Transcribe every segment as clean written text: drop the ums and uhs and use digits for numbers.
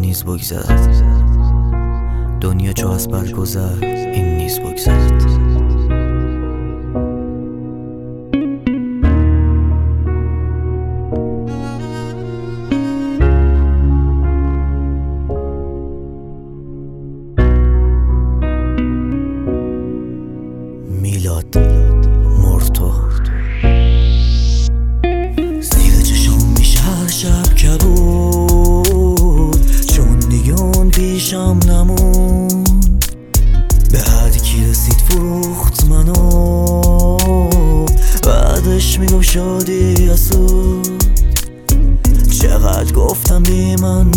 نیز بگذرد. دنیا چو از بر گذر این نیز بگذرد. میلاد مرتو زیر چشم میشه هر شب کبود، چون دیگه اون پیشم نمون. به هر کی رسید فروخت منو، بعدش میگم شادی اسود. چقدر گفتم بی من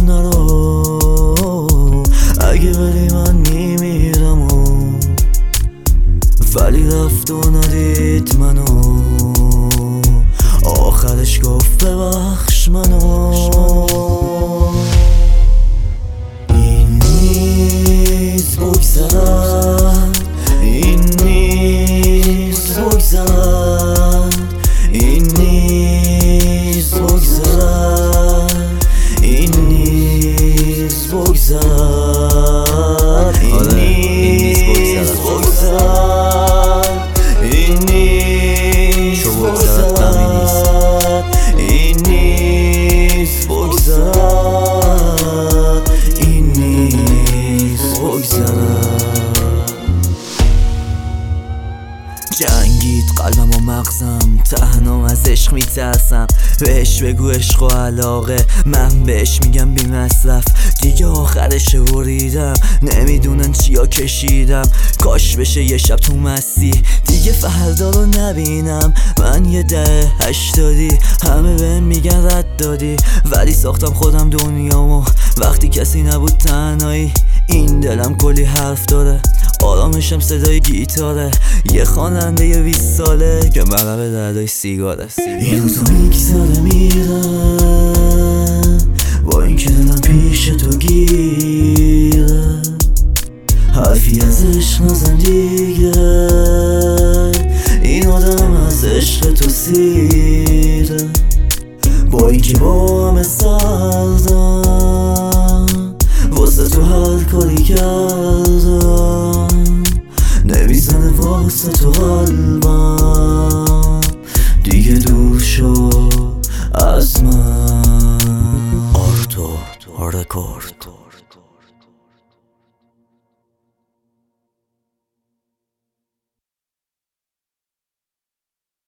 نرو، اگه بری من میمیرم، ولی رفت و ندید منو. آخرش گفت ببخش منو. این نیز بگذرد، این نیز بگذرد، این نیز بگذرد، این نیز بگذرد، این نیز بگذرد، این نیز بگذرد، این نیز بگذرد، این نیز بگذرد. جنگید قلبم و مغزم، تنها از عشق میترسم. بهش بگو عشق و علاقه، من بهش میگم بی مصرف. دیگه آخرش بریدم، نمیدونن چیا کشیدم. کاش بشه یه شب تو مستی دیگه فردا رو نبینم. من یه 80 همه بهم میگن رد دادی، ولی ساختم خودم دنیامو وقتی کسی نبود تنهایی. این دلم کلی حرف داره، آرامشم صدای گیتاره. یه خواننده 20 ساله که مغرب دردای سیگاره. این روزا میگذره میره، با این که دلم پیش تو گیره. حرفی از عشق نزن دیگه، این آدم از عشق تو سیره.